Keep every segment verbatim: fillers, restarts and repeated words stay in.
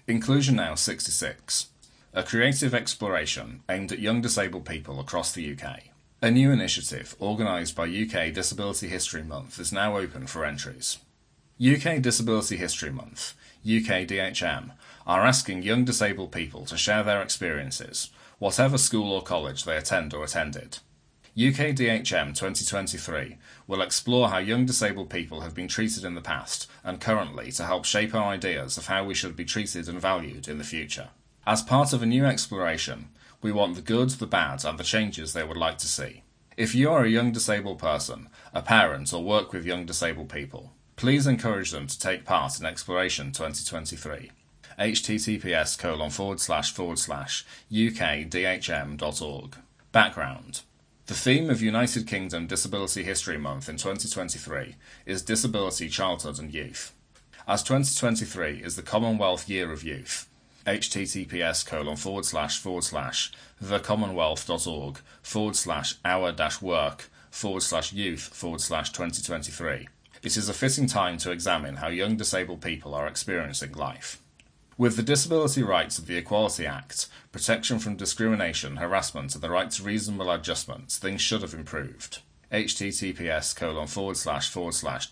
Inclusion Now sixty-six, a creative exploration aimed at young disabled people across the U K. A new initiative organised by U K Disability History Month is now open for entries. U K Disability History Month, U K D H M, are asking young disabled people to share their experiences, whatever school or college they attend or attended. U K D H M twenty twenty-three will explore how young disabled people have been treated in the past and currently to help shape our ideas of how we should be treated and valued in the future. As part of a new exploration, we want the good, the bad and the changes they would like to see. If you are a young disabled person, a parent or work with young disabled people, please encourage them to take part in Exploration twenty twenty-three. https colon forward slash forward slash ukdhm.org. Background. The theme of United Kingdom Disability History Month in twenty twenty-three is Disability, Childhood and Youth. As twenty twenty-three is the Commonwealth Year of Youth, https colon forward slash forward slash thecommonwealth.org forward slash our dash work forward slash youth forward slash 2023. It is a fitting time to examine how young disabled people are experiencing life. With the Disability Rights of the Equality Act, protection from discrimination, harassment and the right to reasonable adjustments, things should have improved. https colon forward slash forward slash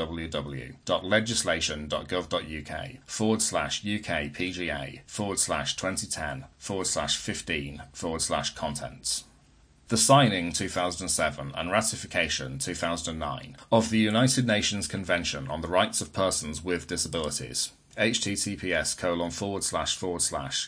www.legislation.gov.uk forward slash UKPGA forward slash 2010 forward slash 15 forward slash contents. The signing two thousand seven and ratification two thousand nine of the United Nations Convention on the Rights of Persons with Disabilities, https colon forward slash forward slash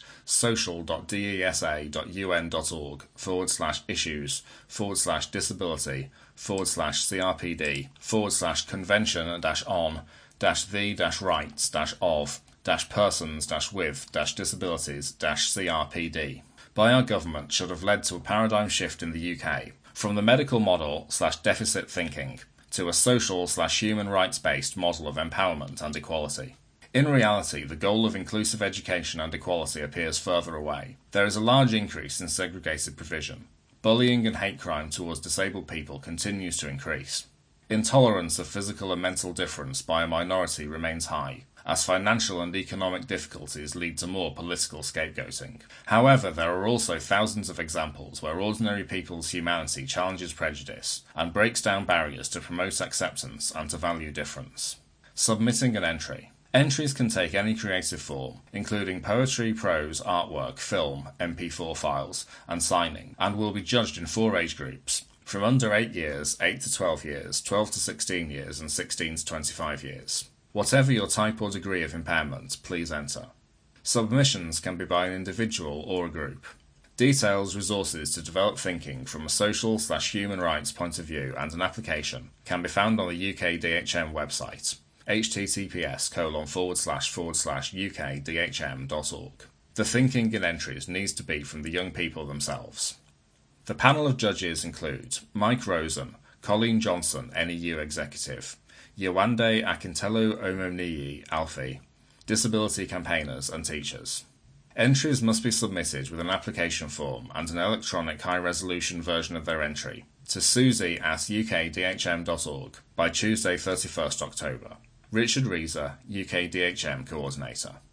social.desa.un.org forward slash issues forward slash disability forward slash CRPD forward slash convention dash on dash the dash rights dash of dash persons dash with dash disabilities dash CRPD by our government should have led to a paradigm shift in the U K from the medical model slash deficit thinking to a social slash human rights based model of empowerment and equality. In reality, the goal of inclusive education and equality appears further away. There is a large increase in segregated provision. Bullying and hate crime towards disabled people continues to increase. Intolerance of physical and mental difference by a minority remains high, as financial and economic difficulties lead to more political scapegoating. However, there are also thousands of examples where ordinary people's humanity challenges prejudice and breaks down barriers to promote acceptance and to value difference. Submitting an entry. Entries can take any creative form, including poetry, prose, artwork, film, M P four files, and signing, and will be judged in four age groups, from under eight years, eight to twelve years, twelve to sixteen years, and sixteen to twenty-five years. Whatever your type or degree of impairment, please enter. Submissions can be by an individual or a group. Details, resources to develop thinking from a social slash human rights point of view and an application can be found on the U K D H M website. https colon forward slash forward slash ukdhm.org. The thinking in entries needs to be from the young people themselves. The panel of judges include Mike Rosen, Colleen Johnson, N E U Executive, Yewande Akintelu Omoniyi Alfie, disability campaigners and teachers. Entries must be submitted with an application form and an electronic high-resolution version of their entry to susie at ukdhm.org by Tuesday thirty-first October. Richard Reeser, U K D H M Coordinator.